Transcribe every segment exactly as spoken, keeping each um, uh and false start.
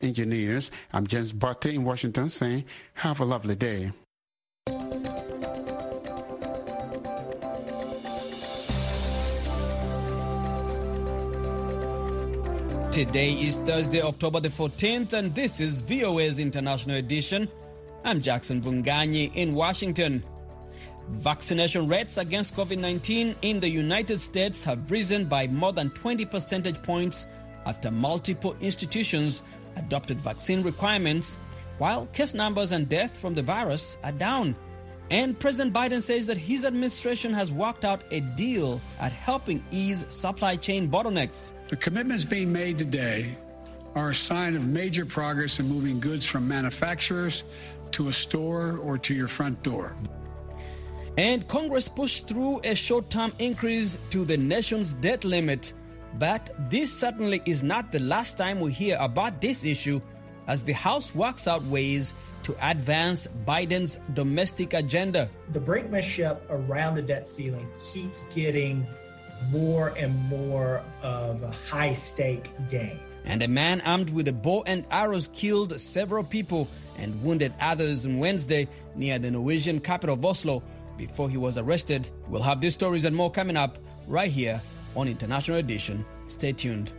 engineers. I'm James Barty in Washington saying, have a lovely day. Today is Thursday, October the fourteenth, and this is V O A's International Edition. I'm Jackson Vunganyi in Washington. Vaccination rates against COVID nineteen in the United States have risen by more than twenty percentage points after multiple institutions adopted vaccine requirements, while case numbers and death from the virus are down. And President Biden says that his administration has worked out a deal at helping ease supply chain bottlenecks. The commitments being made today are a sign of major progress in moving goods from manufacturers to a store or to your front door. And Congress pushed through a short-term increase to the nation's debt limit. But this certainly is not the last time we hear about this issue, as the House works out ways to advance Biden's domestic agenda. The brinkmanship around the debt ceiling keeps getting more and more of a high-stake game. And a man armed with a bow and arrows killed several people and wounded others on Wednesday near the Norwegian capital of Oslo before he was arrested. We'll have these stories and more coming up right here on International Edition. Stay tuned.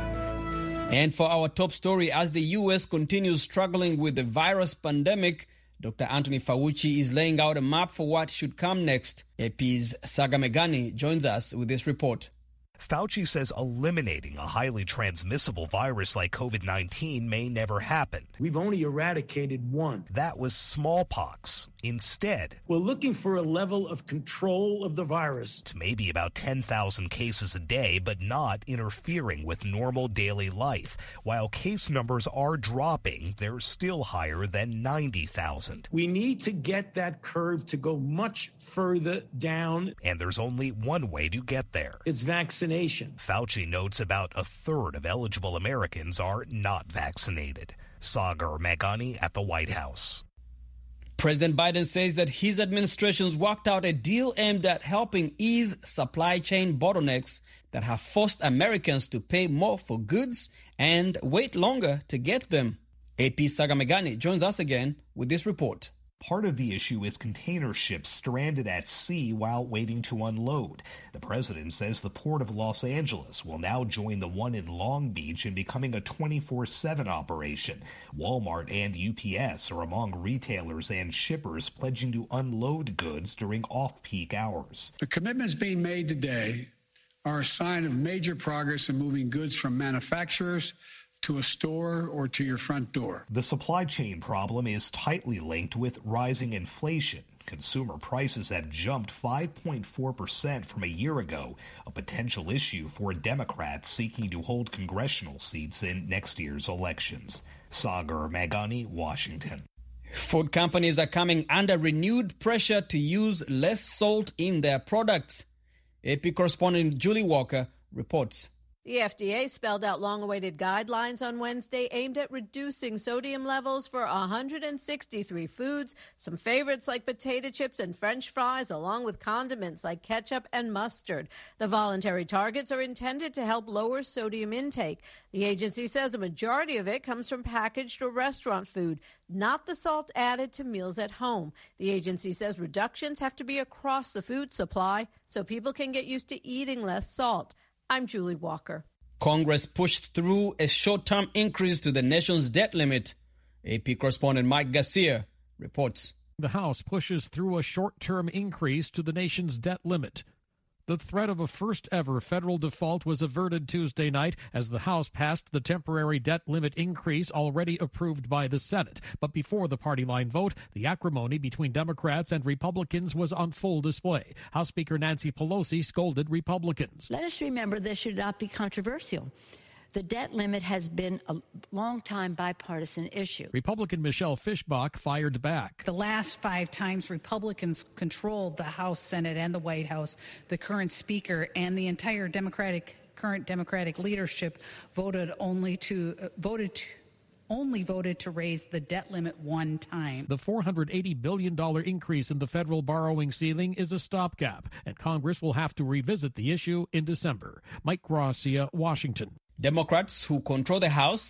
And for our top story, as the U S continues struggling with the virus pandemic, Doctor Anthony Fauci is laying out a map for what should come next. A P's Saga Megani joins us with this report. Fauci says eliminating a highly transmissible virus like COVID nineteen may never happen. We've only eradicated one. That was smallpox. Instead, we're looking for a level of control of the virus to maybe about ten thousand cases a day, but not interfering with normal daily life. While case numbers are dropping, they're still higher than ninety thousand. We need to get that curve to go much further down. And there's only one way to get there. It's vaccination. Fauci notes about a third of eligible Americans are not vaccinated. Sagar Meghani at the White House. President Biden says that his administration's worked out a deal aimed at helping ease supply chain bottlenecks that have forced Americans to pay more for goods and wait longer to get them. A P Saga Meghani joins us again with this report. Part of the issue is container ships stranded at sea while waiting to unload. The president says the Port of Los Angeles will now join the one in Long Beach in becoming a twenty-four seven operation. Walmart and U P S are among retailers and shippers pledging to unload goods during off-peak hours. The commitments being made today are a sign of major progress in moving goods from manufacturers to a store or to your front door. The supply chain problem is tightly linked with rising inflation. Consumer prices have jumped five point four percent from a year ago, a potential issue for Democrats seeking to hold congressional seats in next year's elections. Sagar Meghani, Washington. Food companies are coming under renewed pressure to use less salt in their products. A P correspondent Julie Walker reports. The F D A spelled out long-awaited guidelines on Wednesday aimed at reducing sodium levels for one hundred sixty-three foods, some favorites like potato chips and French fries, along with condiments like ketchup and mustard. The voluntary targets are intended to help lower sodium intake. The agency says a majority of it comes from packaged or restaurant food, not the salt added to meals at home. The agency says reductions have to be across the food supply so people can get used to eating less salt. I'm Julie Walker. Congress pushed through a short-term increase to the nation's debt limit. A P correspondent Mike Garcia reports. The House pushes through a short-term increase to the nation's debt limit. The threat of a first-ever federal default was averted Tuesday night as the House passed the temporary debt limit increase already approved by the Senate. But before the party line vote, the acrimony between Democrats and Republicans was on full display. House Speaker Nancy Pelosi scolded Republicans. Let us remember this should not be controversial. The debt limit has been a long-time bipartisan issue. Republican Michelle Fischbach fired back. The last five times Republicans controlled the House, Senate, and the White House, the current Speaker and the entire Democratic current Democratic leadership voted only to uh, voted to, only voted to raise the debt limit one time. The four hundred eighty billion dollars increase in the federal borrowing ceiling is a stopgap, and Congress will have to revisit the issue in December. Mike Garcia, Washington. Democrats who control the House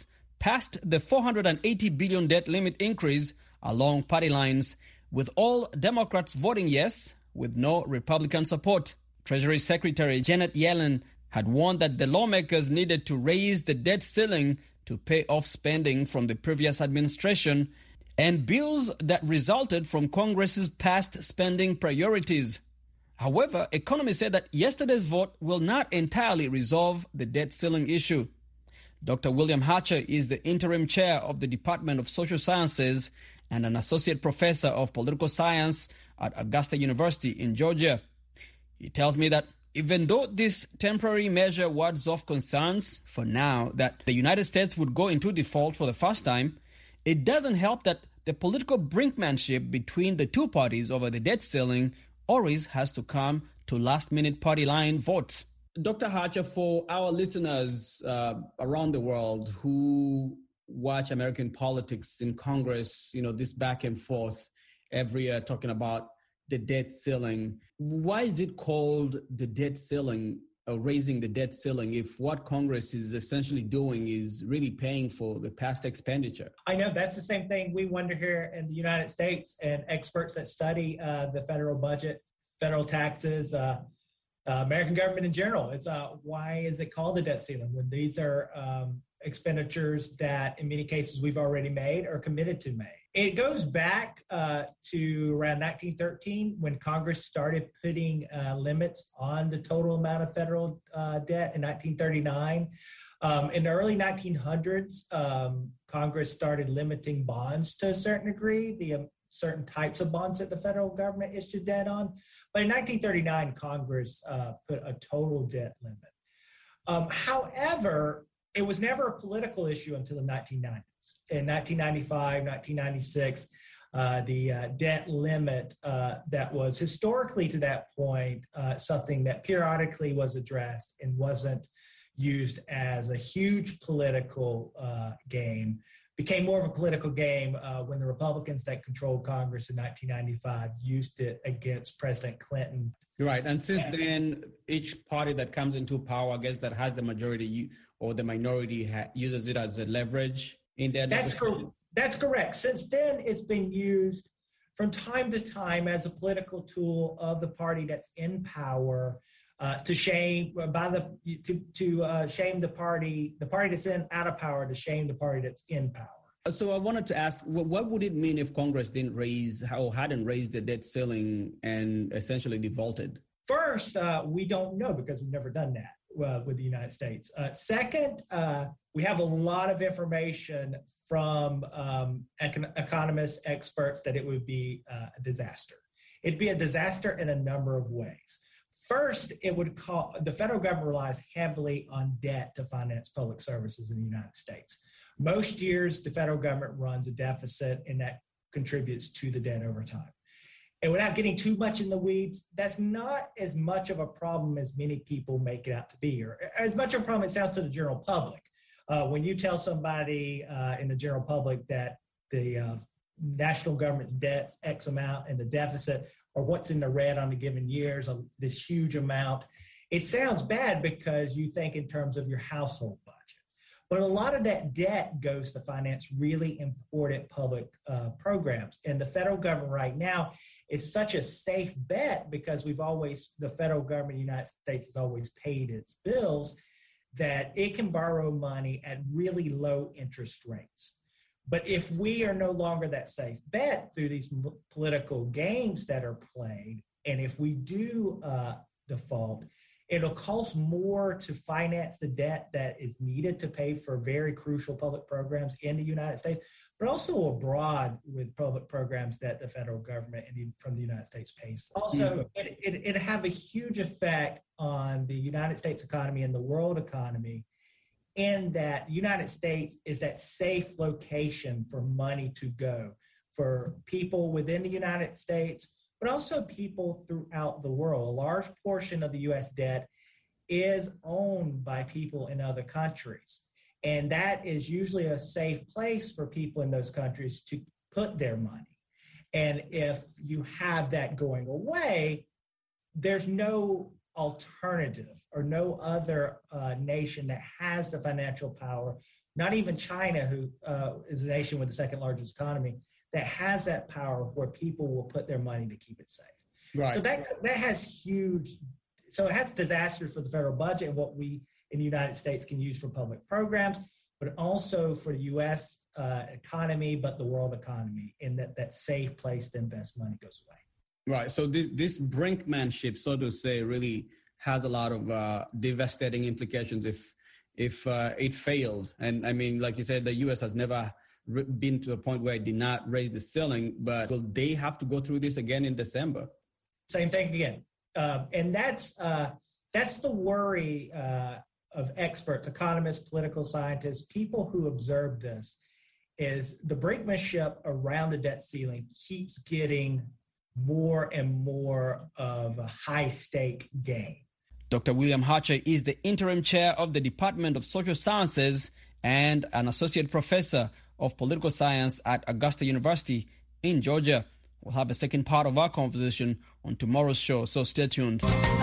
passed the four hundred eighty billion dollars debt limit increase along party lines, with all Democrats voting yes, with no Republican support. Treasury Secretary Janet Yellen had warned that the lawmakers needed to raise the debt ceiling to pay off spending from the previous administration and bills that resulted from Congress's past spending priorities. However, economists said that yesterday's vote will not entirely resolve the debt ceiling issue. Doctor William Hatcher is the interim chair of the Department of Social Sciences and an associate professor of political science at Augusta University in Georgia. He tells me that even though this temporary measure wards off concerns for now that the United States would go into default for the first time, it doesn't help that the political brinkmanship between the two parties over the debt ceiling always has to come to last-minute party line votes. Doctor Hatcher, for our listeners uh, around the world who watch American politics in Congress, you know, this back and forth every year talking about the debt ceiling, why is it called the debt ceiling, or raising the debt ceiling, if what Congress is essentially doing is really paying for the past expenditure? I know that's the same thing we wonder here in the United States, and experts that study uh, the federal budget, federal taxes, uh, uh, American government in general. It's uh, why is it called the debt ceiling when these are um, expenditures that in many cases we've already made or committed to make? It goes back uh, to around nineteen thirteen when Congress started putting uh, limits on the total amount of federal uh, debt in nineteen thirty-nine. Um, in the early nineteen hundreds, um, Congress started limiting bonds to a certain degree, the um, certain types of bonds that the federal government issued debt on. But in nineteen thirty-nine, Congress uh, put a total debt limit. Um, however, it was never a political issue until the nineteen nineties. In nineteen ninety-five, nineteen ninety-six, uh, the uh, debt limit uh, that was historically to that point uh, something that periodically was addressed and wasn't used as a huge political uh, game, became more of a political game uh, when the Republicans that controlled Congress in nineteen ninety-five used it against President Clinton. Right. And since then, each party that comes into power, I guess, that has the majority or the minority ha- uses it as a leverage in their That's correct. That's correct. Since then, it's been used from time to time as a political tool of the party that's in power uh, to shame by the to to uh, shame the party, the party that's in out of power, to shame the party that's in power. So I wanted to ask, what would it mean if Congress didn't raise or hadn't raised the debt ceiling and essentially defaulted? First, uh, we don't know because we've never done that uh, with the United States. Uh, second, uh, we have a lot of information from um, econ- economists, experts, that it would be uh, a disaster. It'd be a disaster in a number of ways. First, it would call, the federal government relies heavily on debt to finance public services in the United States. Most years, the federal government runs a deficit, and that contributes to the debt over time. And without getting too much in the weeds, that's not as much of a problem as many people make it out to be, or as much of a problem it sounds to the general public. Uh, when you tell somebody uh, in the general public that the uh, national government's debt's X amount and the deficit, or what's in the red on a given year, is a, this huge amount, it sounds bad because you think in terms of your household budget. But a lot of that debt goes to finance really important public uh, programs. And the federal government right now is such a safe bet because we've always, the federal government in the United States has always paid its bills, that it can borrow money at really low interest rates. But if we are no longer that safe bet through these m- political games that are played, and if we do uh, default, it'll cost more to finance the debt that is needed to pay for very crucial public programs in the United States, but also abroad with public programs that the federal government and from the United States pays for. Also, mm-hmm. it, it, it'd have a huge effect on the United States economy and the world economy, in that the United States is that safe location for money to go for people within the United States, but also people throughout the world. A large portion of the U S debt is owned by people in other countries. And that is usually a safe place for people in those countries to put their money. And if you have that going away, there's no alternative or no other uh, nation that has the financial power not even China, who uh, is the nation with the second largest economy, that has that power where people will put their money to keep it safe. Right. So that that has huge, so it has disasters for the federal budget and what we in the United States can use for public programs, but also for the U S uh, economy, but the world economy, in that that safe place to invest money goes away. Right. So this this brinkmanship, so to say, really has a lot of uh, devastating implications if if uh, it failed. And I mean, like you said, the U S has never been to a point where it did not raise the ceiling, but will they have to go through this again in December? Same thing again. Um, and that's uh, that's the worry uh, of experts, economists, political scientists, people who observe this, is the brinkmanship around the debt ceiling keeps getting more and more of a high-stake game. Doctor William Hatcher is the interim chair of the Department of Social Sciences and an associate professor of political science at Augusta University in Georgia. We'll have a second part of our conversation on tomorrow's show, so stay tuned.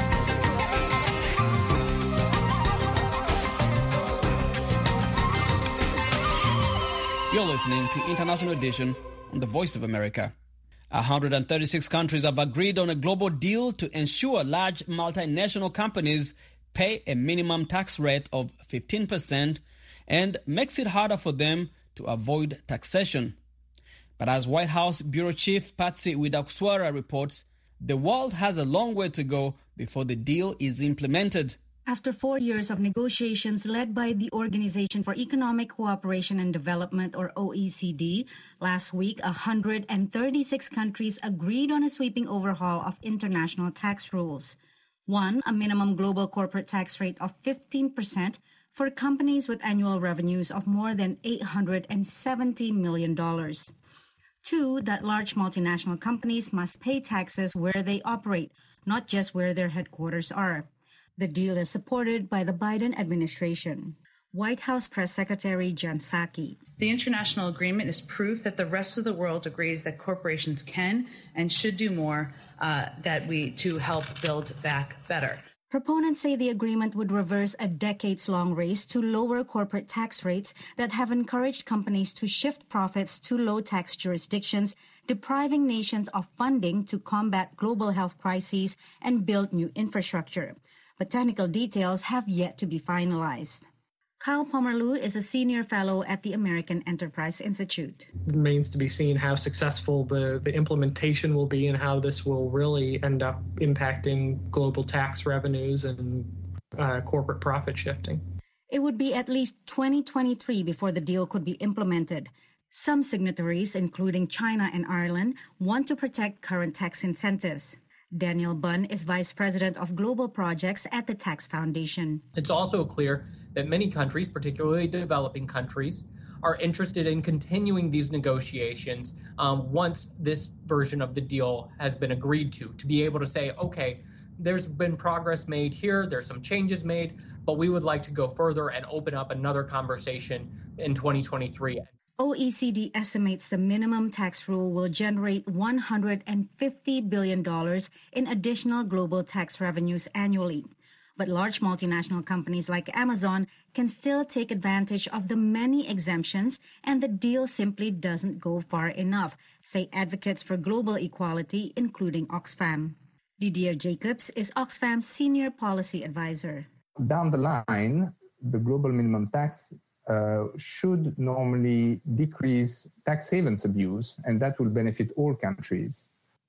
You're listening to International Edition on the Voice of America. one hundred thirty-six countries have agreed on a global deal to ensure large multinational companies pay a minimum tax rate of fifteen percent and makes it harder for them to avoid taxation. But as White House Bureau Chief Patsy Widakuswara reports, the world has a long way to go before the deal is implemented. After four years of negotiations led by the Organization for Economic Cooperation and Development, or O E C D, last week, one hundred thirty-six countries agreed on a sweeping overhaul of international tax rules. One, a minimum global corporate tax rate of fifteen percent for companies with annual revenues of more than eight hundred seventy million dollars. Two, that large multinational companies must pay taxes where they operate, not just where their headquarters are. The deal is supported by the Biden administration. White House Press Secretary Jen Psaki. The international agreement is proof that the rest of the world agrees that corporations can and should do more uh, that we to help build back better. Proponents say the agreement would reverse a decades-long race to lower corporate tax rates that have encouraged companies to shift profits to low-tax jurisdictions, depriving nations of funding to combat global health crises and build new infrastructure. But technical details have yet to be finalized. Kyle Pomerleau is a senior fellow at the American Enterprise Institute. It remains to be seen how successful the, the implementation will be and how this will really end up impacting global tax revenues and uh, corporate profit shifting. It would be at least twenty twenty-three before the deal could be implemented. Some signatories, including China and Ireland, want to protect current tax incentives. Daniel Bunn is Vice President of Global Projects at the Tax Foundation. It's also clear that many countries, particularly developing countries, are interested in continuing these negotiations um, once this version of the deal has been agreed to, to be able to say, okay, there's been progress made here, there's some changes made, but we would like to go further and open up another conversation in twenty twenty-three. O E C D estimates the minimum tax rule will generate one hundred fifty billion dollars in additional global tax revenues annually. But large multinational companies like Amazon can still take advantage of the many exemptions, and the deal simply doesn't go far enough, say advocates for global equality, including Oxfam. Didier Jacobs is Oxfam's senior policy advisor. Down the line, the global minimum tax Uh, should normally decrease tax havens abuse, and that will benefit all countries.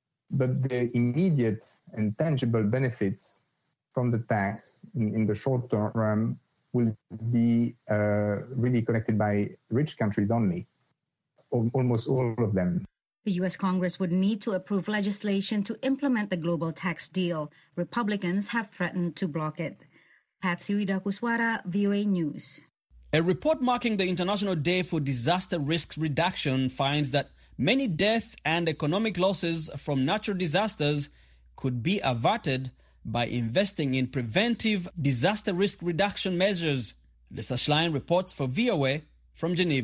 But the immediate and tangible benefits from the tax in, in the short term will be uh, really collected by rich countries only, almost all of them. The U S Congress would need to approve legislation to implement the global tax deal. Republicans have threatened to block it. Patsy Widakuswara, V O A News. A report marking the International Day for Disaster Risk Reduction finds that many death and economic losses from natural disasters could be averted by investing in preventive disaster risk reduction measures. Lisa Schlein reports for V O A from Geneva.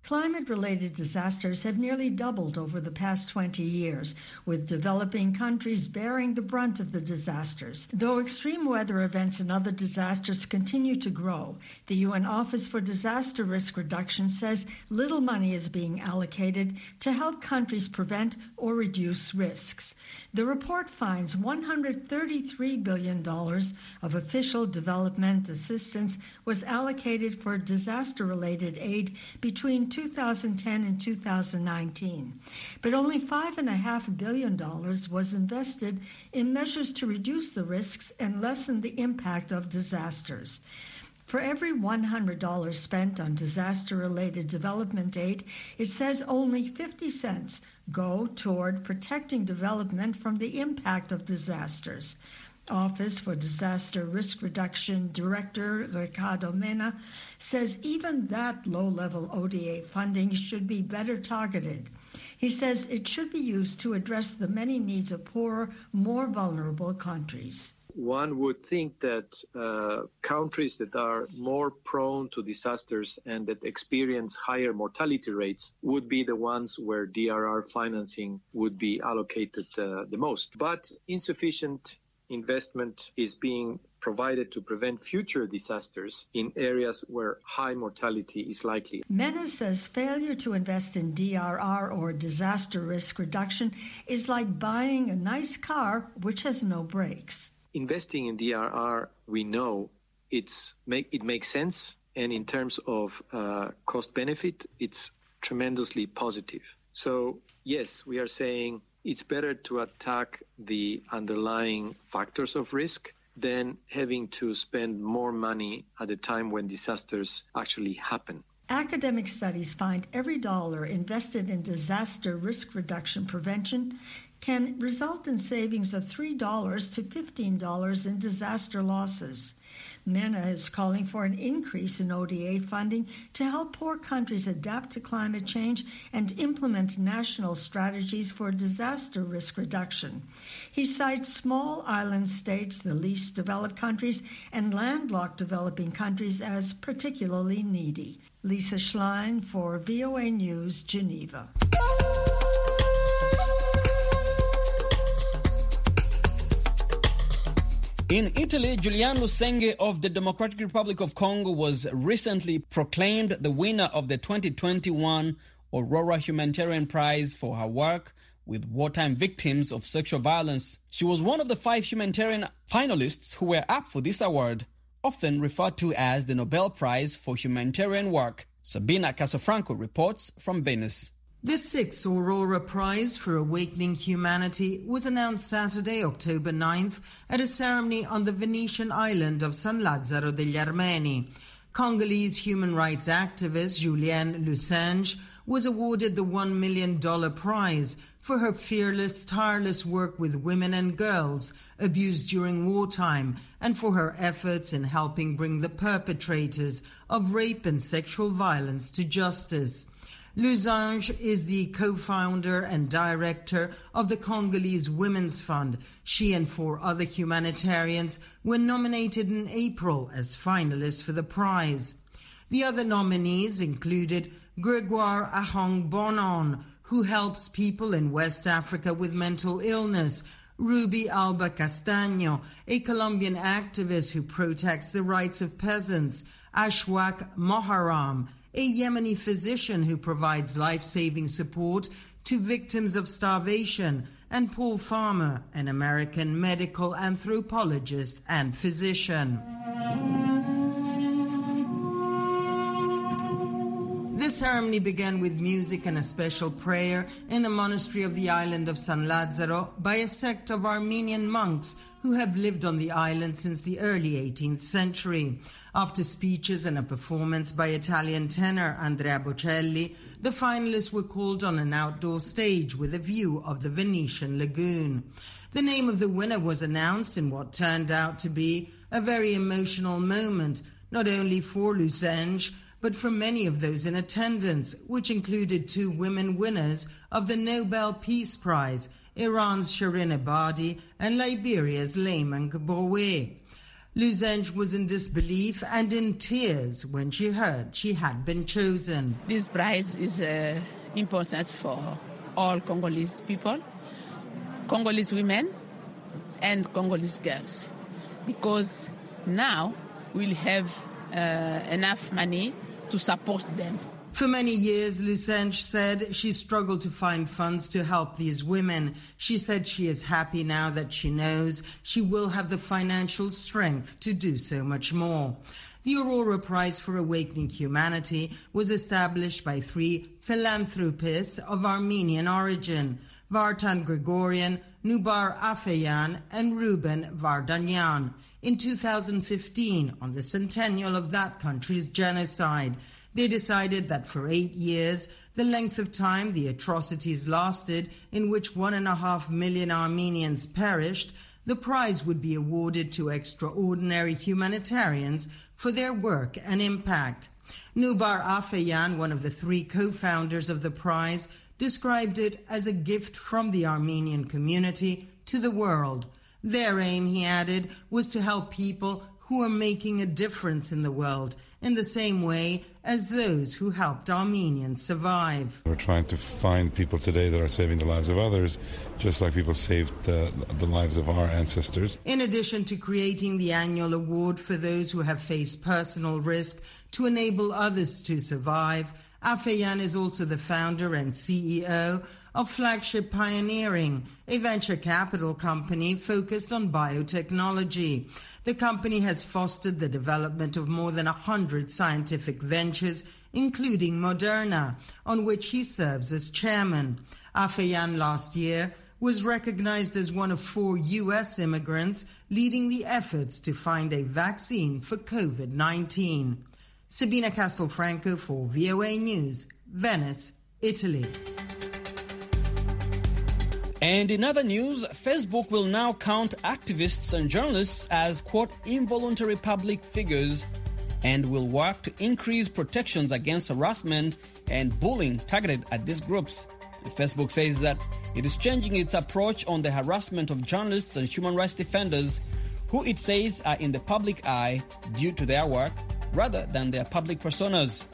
Climate-related disasters have nearly doubled over the past twenty years, with developing countries bearing the brunt of the disasters. Though extreme weather events and other disasters continue to grow, the U N Office for Disaster Risk Reduction says little money is being allocated to help countries prevent or reduce risks. The report finds one hundred thirty-three billion dollars of official development assistance was allocated for disaster-related aid between two thousand ten and two thousand nineteen, but only five point five billion dollars was invested in measures to reduce the risks and lessen the impact of disasters. For every one hundred dollars spent on disaster-related development aid, it says only fifty cents go toward protecting development from the impact of disasters. Office for Disaster Risk Reduction Director Ricardo Mena says even that low-level O D A funding should be better targeted. He says it should be used to address the many needs of poorer, more vulnerable countries. One would think that uh, countries that are more prone to disasters and that experience higher mortality rates would be the ones where D R R financing would be allocated uh, the most. But insufficient investment is being provided to prevent future disasters in areas where high mortality is likely. Mena says failure to invest in D R R or disaster risk reduction is like buying a nice car which has no brakes. Investing in D R R, we know it's make, it makes sense, and in terms of uh, cost benefit, it's tremendously positive. So yes, we are saying it's better to attack the underlying factors of risk than having to spend more money at a time when disasters actually happen. Academic studies find every dollar invested in disaster risk reduction prevention can result in savings of three dollars to fifteen dollars in disaster losses. Mena is calling for an increase in O D A funding to help poor countries adapt to climate change and implement national strategies for disaster risk reduction. He cites small island states, the least developed countries, and landlocked developing countries as particularly needy. Lisa Schlein for V O A News, Geneva. In Italy, Julian Lusenge of the Democratic Republic of Congo was recently proclaimed the winner of the twenty twenty-one Aurora Humanitarian Prize for her work with wartime victims of sexual violence. She was one of the five humanitarian finalists who were up for this award, often referred to as the Nobel Prize for Humanitarian Work. Sabina Casafranco reports from Venice. The sixth Aurora Prize for Awakening Humanity was announced Saturday, October ninth, at a ceremony on the Venetian island of San Lazzaro degli Armeni. Congolese human rights activist Julienne Lusenge was awarded the one million dollars prize for her fearless, tireless work with women and girls abused during wartime and for her efforts in helping bring the perpetrators of rape and sexual violence to justice. Lusenge is the co-founder and director of the Congolese Women's Fund. She and four other humanitarians were nominated in April as finalists for the prize. The other nominees included Gregoire Ahong Bonon, who helps people in West Africa with mental illness, Ruby Alba Castaño, a Colombian activist who protects the rights of peasants, Ashwak Moharam, a Yemeni physician who provides life-saving support to victims of starvation, and Paul Farmer, an American medical anthropologist and physician. The ceremony began with music and a special prayer in the monastery of the island of San Lazzaro by a sect of Armenian monks who have lived on the island since the early eighteenth century. After speeches and a performance by Italian tenor Andrea Bocelli, the finalists were called on an outdoor stage with a view of the Venetian lagoon. The name of the winner was announced in what turned out to be a very emotional moment, not only for Lusenge, but for many of those in attendance, which included two women winners of the Nobel Peace Prize, Iran's Shirin Ebadi and Liberia's Layman Gbowee. Luzenge was in disbelief and in tears when she heard she had been chosen. This prize is uh, important for all Congolese people, Congolese women, and Congolese girls, because now we'll have uh, enough money to support them. For many years, Luzenge said she struggled to find funds to help these women. She said she is happy now that she knows she will have the financial strength to do so much more. The Aurora Prize for Awakening Humanity was established by three philanthropists of Armenian origin, Vartan Gregorian, Nubar Afeyan, and Ruben Vardanyan, in two thousand fifteen on the centennial of that country's genocide. They decided that for eight years, the length of time the atrocities lasted, in which one and a half million Armenians perished, the prize would be awarded to extraordinary humanitarians for their work and impact. Nubar Afeyan, one of the three co-founders of the prize, described it as a gift from the Armenian community to the world. Their aim, he added, was to help people who are making a difference in the world, in the same way as those who helped Armenians survive. We're trying to find people today that are saving the lives of others, just like people saved the, the lives of our ancestors. In addition to creating the annual award for those who have faced personal risk to enable others to survive, Afeyan is also the founder and C E O of Flagship Pioneering, a venture capital company focused on biotechnology. The company has fostered the development of more than one hundred scientific ventures, including Moderna, on which he serves as chairman. Afeyan last year was recognized as one of four U S immigrants leading the efforts to find a vaccine for COVID nineteen. Sabina Castelfranco for V O A News, Venice, Italy. And in other news, Facebook will now count activists and journalists as, quote, involuntary public figures and will work to increase protections against harassment and bullying targeted at these groups. Facebook says that it is changing its approach on the harassment of journalists and human rights defenders who it says are in the public eye due to their work rather than their public personas.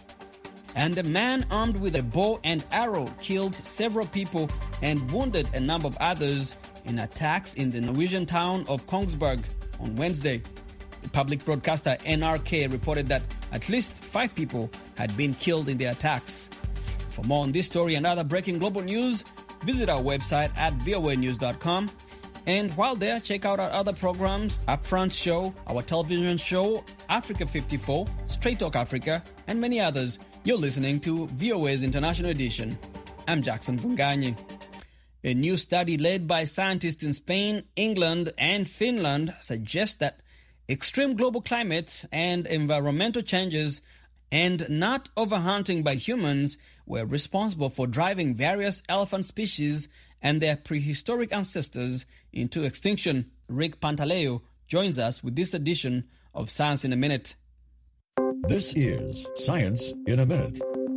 And a man armed with a bow and arrow killed several people and wounded a number of others in attacks in the Norwegian town of Kongsberg on Wednesday. The public broadcaster N R K reported that at least five people had been killed in the attacks. For more on this story and other breaking global news, visit our website at V O A news dot com. And while there, check out our other programs, Upfront Show, our television show, Africa fifty-four, Straight Talk Africa, and many others. You're listening to V O A's International Edition. I'm Jackson Vunganyi. A new study led by scientists in Spain, England, and Finland suggests that extreme global climate and environmental changes and not overhunting by humans were responsible for driving various elephant species and their prehistoric ancestors into extinction. Rick Pantaleo joins us with this edition of Science in a Minute. This is Science in a Minute.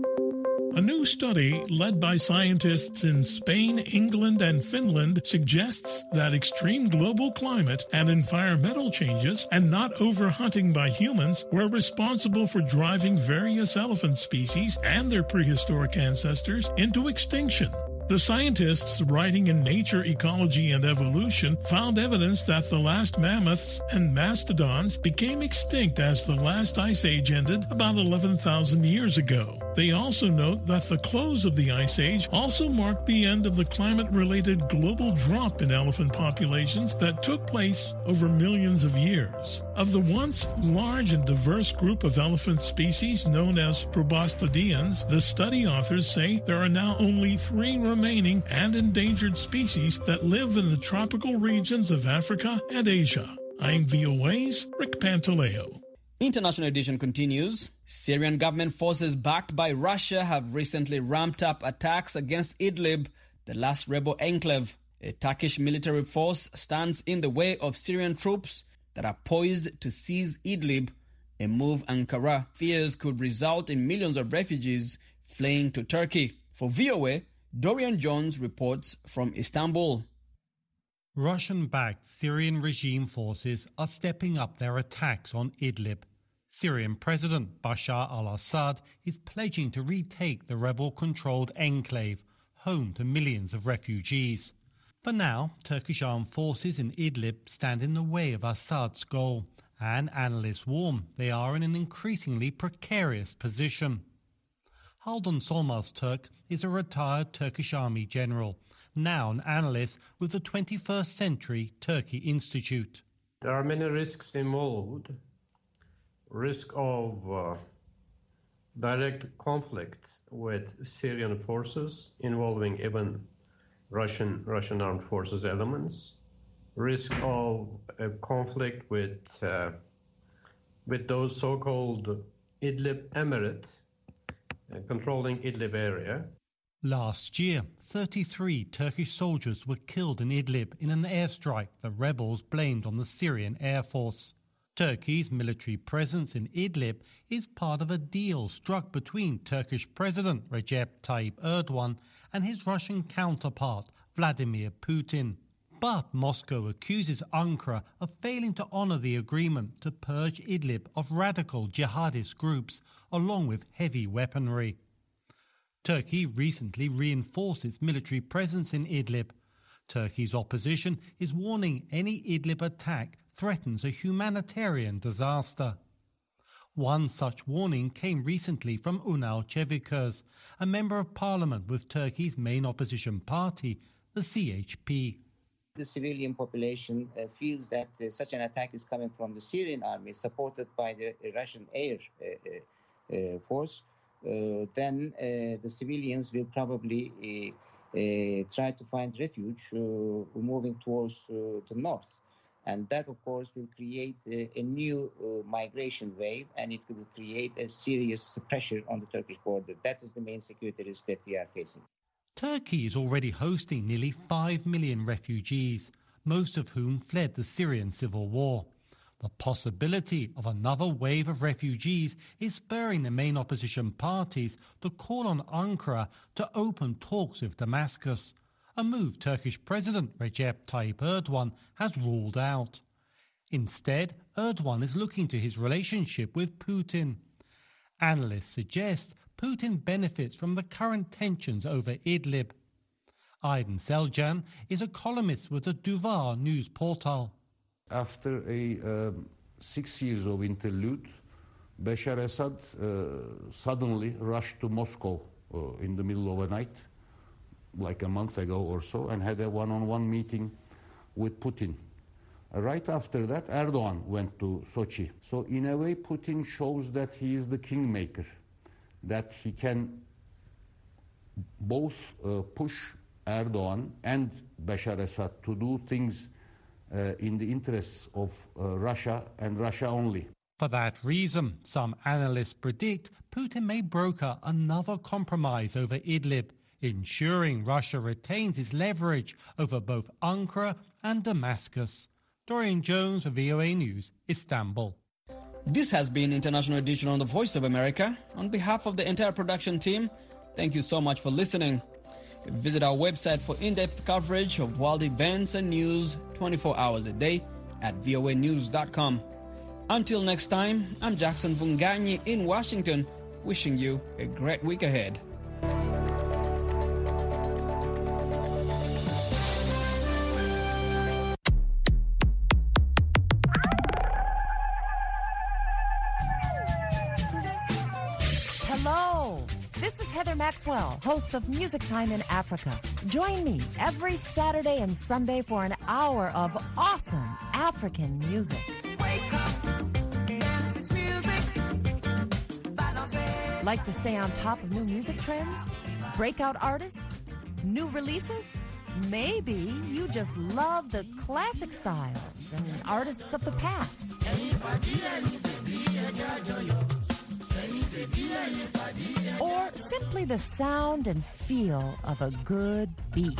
A new study led by scientists in Spain, England, and Finland suggests that extreme global climate and environmental changes and not overhunting by humans were responsible for driving various elephant species and their prehistoric ancestors into extinction. The scientists writing in Nature, Ecology, and Evolution found evidence that the last mammoths and mastodons became extinct as the last ice age ended about eleven thousand years ago. They also note that the close of the ice age also marked the end of the climate-related global drop in elephant populations that took place over millions of years. Of the once large and diverse group of elephant species known as proboscideans, the study authors say there are now only three remaining and endangered species that live in the tropical regions of Africa and Asia. I'm V O A's Rick Pantaleo. International Edition continues. Syrian government forces backed by Russia have recently ramped up attacks against Idlib, the last rebel enclave. A Turkish military force stands in the way of Syrian troops that are poised to seize Idlib, a move Ankara fears could result in millions of refugees fleeing to Turkey. For V O A, Dorian Jones reports from Istanbul. Russian-backed Syrian regime forces are stepping up their attacks on Idlib. Syrian President Bashar al-Assad is pledging to retake the rebel-controlled enclave, home to millions of refugees. For now, Turkish armed forces in Idlib stand in the way of Assad's goal, and analysts warn they are in an increasingly precarious position. Haldun Solmaz-Türk is a retired Turkish army general, now an analyst with the twenty-first Century Turkey Institute. There are many risks involved. Risk of uh, direct conflict with Syrian forces involving even Russian Russian armed forces elements. Risk of a conflict with uh, with those so-called Idlib Emirate uh, controlling Idlib area. Last year, thirty-three Turkish soldiers were killed in Idlib in an airstrike the rebels blamed on the Syrian Air Force. Turkey's military presence in Idlib is part of a deal struck between Turkish President Recep Tayyip Erdogan and his Russian counterpart Vladimir Putin. But Moscow accuses Ankara of failing to honor the agreement to purge Idlib of radical jihadist groups along with heavy weaponry. Turkey recently reinforced its military presence in Idlib. Turkey's opposition is warning any Idlib attack threatens a humanitarian disaster. One such warning came recently from Ünal Çeviköz, a member of parliament with Turkey's main opposition party, the C H P. The civilian population uh, feels that uh, such an attack is coming from the Syrian army, supported by the Russian air uh, uh, force. Uh, then uh, the civilians will probably uh, uh, try to find refuge, uh, moving towards uh, the north. And that, of course, will create a, a new uh, migration wave, and it will create a serious pressure on the Turkish border. That is the main security risk that we are facing. Turkey is already hosting nearly five million refugees, most of whom fled the Syrian civil war. The possibility of another wave of refugees is spurring the main opposition parties to call on Ankara to open talks with Damascus, a move Turkish President Recep Tayyip Erdogan has ruled out. Instead, Erdogan is looking to his relationship with Putin. Analysts suggest Putin benefits from the current tensions over Idlib. Aydin Selcan is a columnist with the Duvar news portal. After a um, six years of interlude, Bashar Assad uh, suddenly rushed to Moscow uh, in the middle of the night, like a month ago or so, and had a one-on-one meeting with Putin. Uh, right after that, Erdogan went to Sochi. So in a way, Putin shows that he is the kingmaker, that he can both uh, push Erdogan and Bashar Assad to do things uh, in the interests of uh, Russia and Russia only. For that reason, some analysts predict Putin may broker another compromise over Idlib, ensuring Russia retains its leverage over both Ankara and Damascus. Dorian Jones, V O A News, Istanbul. This has been International Edition on the Voice of America. On behalf of the entire production team, thank you so much for listening. Visit our website for in-depth coverage of world events and news twenty-four hours a day at voa news dot com. Until next time, I'm Jackson Vunganyi in Washington, wishing you a great week ahead. Maxwell, host of Music Time in Africa. Join me every Saturday and Sunday for an hour of awesome African music. Wake up, dance this music. Like to stay on top of new music trends? Breakout artists? New releases? Maybe you just love the classic styles and artists of the past. Or simply the sound and feel of a good beat.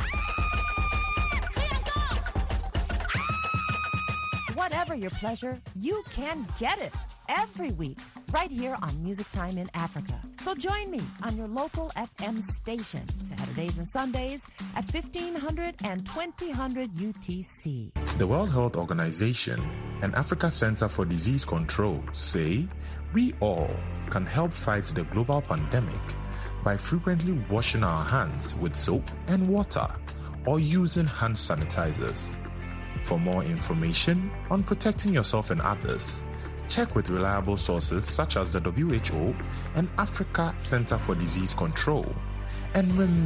Whatever your pleasure, you can get it every week right here on Music Time in Africa. So join me on your local F M station, Saturdays and Sundays at fifteen hundred and twenty hundred U T C. The World Health Organization and Africa Center for Disease Control say we all can help fight the global pandemic by frequently washing our hands with soap and water or using hand sanitizers. For more information on protecting yourself and others, check with reliable sources such as the W H O and Africa Center for Disease Control. And remember,